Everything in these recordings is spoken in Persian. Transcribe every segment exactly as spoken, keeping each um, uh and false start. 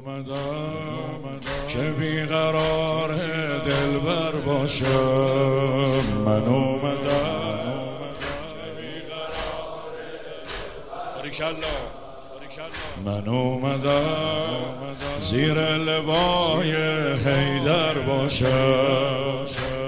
اومدم که بیقرار دلبر باشم. من اومدم که بیقرار دلبر. من اومدم زیر لوای حیدر باشم.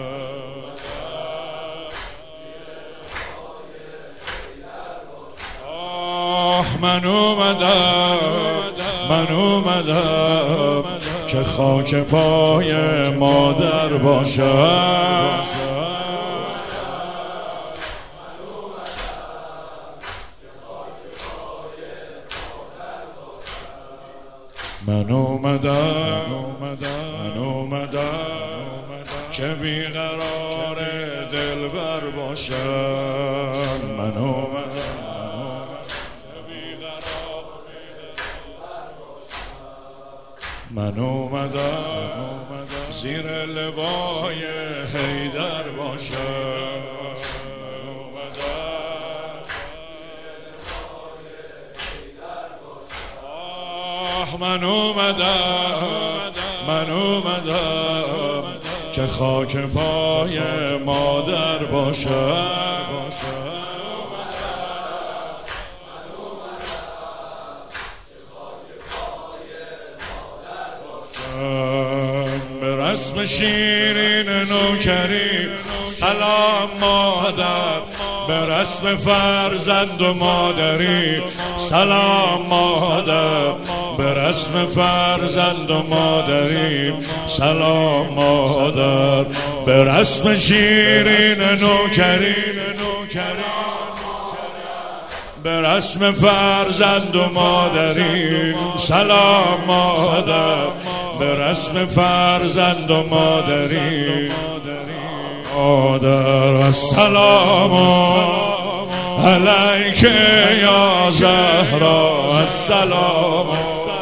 آه من اومدم من اومدم که خاک پای مادر باشم. من اومدم من اومدم که بیقرار دلبر باشم. من اومدم من اومدم زیر لوای حیدر باشم. من اومدم من اومدم که خاک پای مادر باشم. به رسم شیرین نوکری سلام مادر، به رسم فرزند و مادری سلام مادر، به رسم فرزند و مادری سلام مادر، به رسم شیرین نوکری به رسم فرزند و مادری سلام مادر، به رسم فرزند و مادری مادر. السلام علیک یا زهرا، السلام